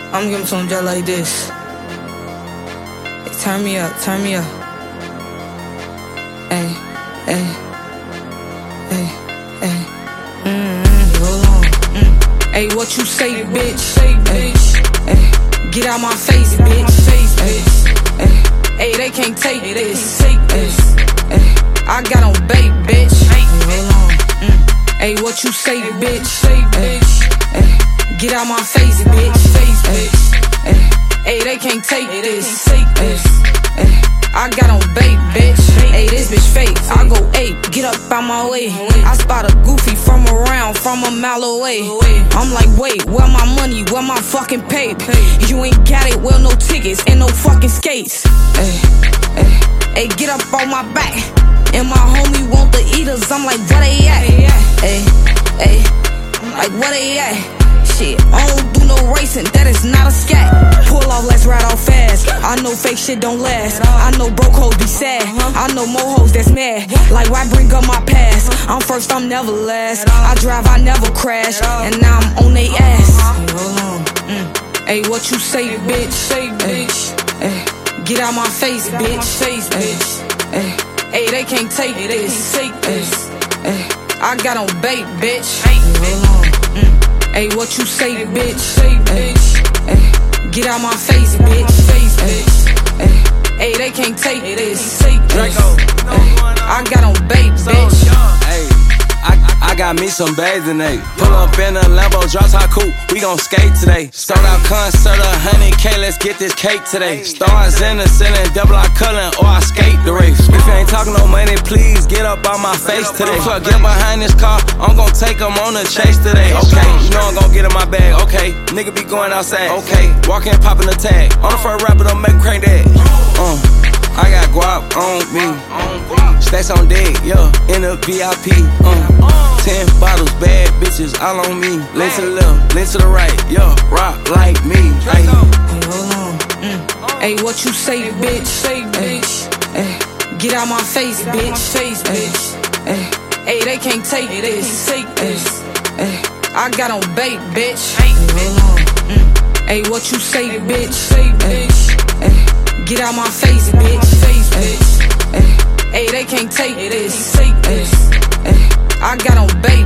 I'm giving some just like this. Hey, turn me up, turn me up. Hey, hey, hey, hey. Hold on. Hey, what you say, bitch? Hey, hey, get out my face, bitch. Hey, they can't take this. Hey, I got on bait, bitch. Hold on. Hey, what you say, bitch? Hey, get out my face, bitch. Hey, they can't take this. I got on bait, bitch. Hey, this bitch fake. I go 8, get up out my way. I spot a goofy from a mile away. I'm like, wait, where my money, where my fucking paper? You ain't got it, well, no tickets and no fucking skates. Hey, get up on my back. And my homie want the eaters, I'm like, where they at? Hey, like, where they at? Shit, I don't do no racing, that is not a scat. Pull off, let's ride off fast. I know fake shit don't last. I know broke hoes be sad. I know more hoes that's mad. Like, why bring up my past? I'm first, I'm never last. I drive, I never crash. And now I'm on they ass. Hold on. Hey, what you say, bitch? Hey, get out my face, bitch. Hey, they can't take this. I got on bait, bitch. Hold on. Hey, what you say, bitch? Hey, get out my face, bitch. Hey, they can't take this. I got on bait, bitch. Hey, I got me some bathing aid. Pull up in a Lambo, drop top coupe, we gon' skate today. Start out concert, 100K, let's get this cake today. Stars in the ceiling, double our culling, or I skate the race. If you ain't talking no money, please get up on my face today. Fuck, get behind this car, I'm gon' take them on a chase today. Okay, you know I'm gon' get in my bag, okay. Nigga be going outside, okay. Walk in, popping the tag. On the first rapper, don't make crank that. I got guap on me. Stacks on deck, yeah, in the VIP. 10 bottles, bad bitches all on me. Lean to the left, lean to the right, yeah, rock like me. Hey, hold on. Hey, what you say, bitch? Hey, get out my face, bitch. Hey, they can't take this. I got on bait, bitch. Hold on. Hey, what you say, bitch? Hey, get out my face, bitch. Hey, they can't take this. I got on bait.